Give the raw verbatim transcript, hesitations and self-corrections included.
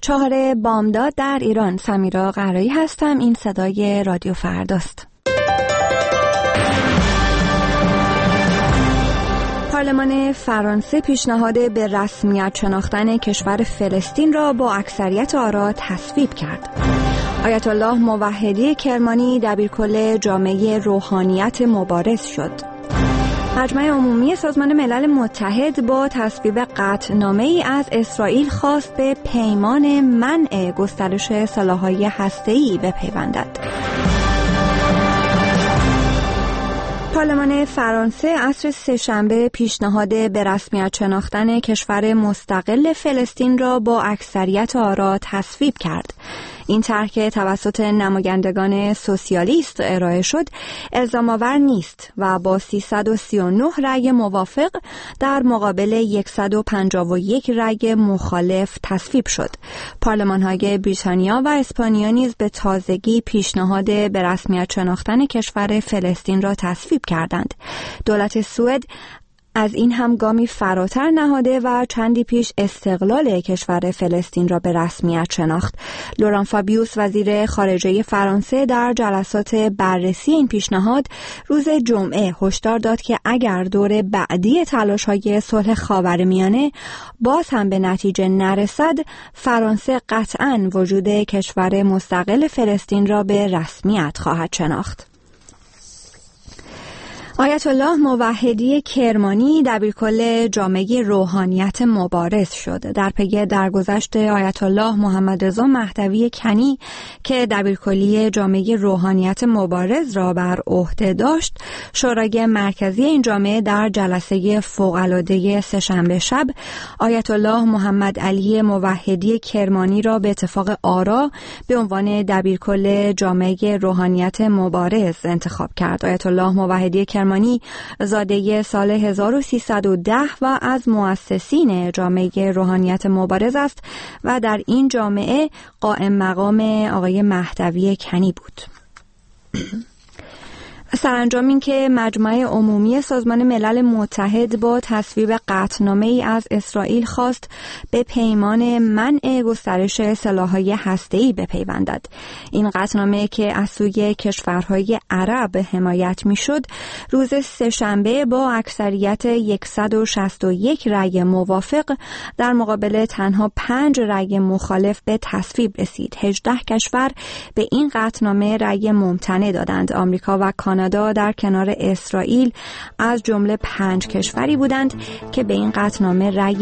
چهار بامداد در ایران. سمیرا قرایی هستم. این صدای رادیو فرداست. پارلمان فرانسه پیشنهاد به رسمیت شناختن کشور فلسطین را با اکثریت آرا تصویب کرد. آیت الله موحدی کرمانی دبیرکل جامعه روحانیت مبارز شد. مجمع عمومی سازمان ملل متحد با تصویب قطعنامه‌ای از اسرائیل خواست به پیمان منع گسترش سلاح‌های هسته‌ای بپیوندد. پارلمان فرانسه عصر سه‌شنبه پیشنهاد به رسمیت شناختن کشور مستقل فلسطین را با اکثریت آرا تصویب کرد. این طرح که توسط نمایندگان سوسیالیست ارائه شد الزام‌آور نیست و با سیصد و سی و نه رأی موافق در مقابل صد و پنجاه و یک رأی مخالف تصویب شد. پارلمان‌های بریتانیا و اسپانیا نیز به تازگی پیشنهاد به رسمیت شناختن کشور فلسطین را تصویب کردند. دولت سوئد از این هم گامی فراتر نهاده و چندی پیش استقلال کشور فلسطین را به رسمیت شناخت. لوران فابیوس وزیر خارجه فرانسه در جلسات بررسی این پیشنهاد روز جمعه هشدار داد که اگر دور بعدی تلاش‌های صلح خاورمیانه باز هم به نتیجه نرسد، فرانسه قطعاً وجود کشور مستقل فلسطین را به رسمیت خواهد شناخت. آیت الله موحدی کرمانی دبیرکل جامعه روحانیت مبارز شد. در پی درگذشت آیت الله محمد رضا مهدوی کنی که دبیرکلی جامعه روحانیت مبارز را بر عهده داشت، شورای مرکزی این جامعه در جلسه فوق‌العاده سه‌شنبه شب آیت الله محمد علی موحدی کرمانی را به اتفاق آرا به عنوان دبیرکل جامعه روحانیت مبارز انتخاب کرد. آیت الله موحدی کرمانی زاده سال هزار و سیصد و ده و از مؤسسین جامعه روحانیت مبارز است و در این جامعه قائم مقام آقای مهدوی کنی بود. سرانجام این که مجمع عمومی سازمان ملل متحد با تصویب قطعنامه‌ای از اسرائیل خواست به پیمان منع گسترش سلاح‌های هسته‌ای بپیوندد. این قطعنامه که از سوی کشورهای عرب حمایت می‌شد، روز سه‌شنبه با اکثریت صد و شصت و یک رأی موافق در مقابل تنها پنج رأی مخالف به تصویب رسید. هجده کشور به این قطعنامه رأی ممتنع دادند. آمریکا و کانادا در کنار اسرائیل از جمله پنج کشوری بودند که به این قطعنامه رأی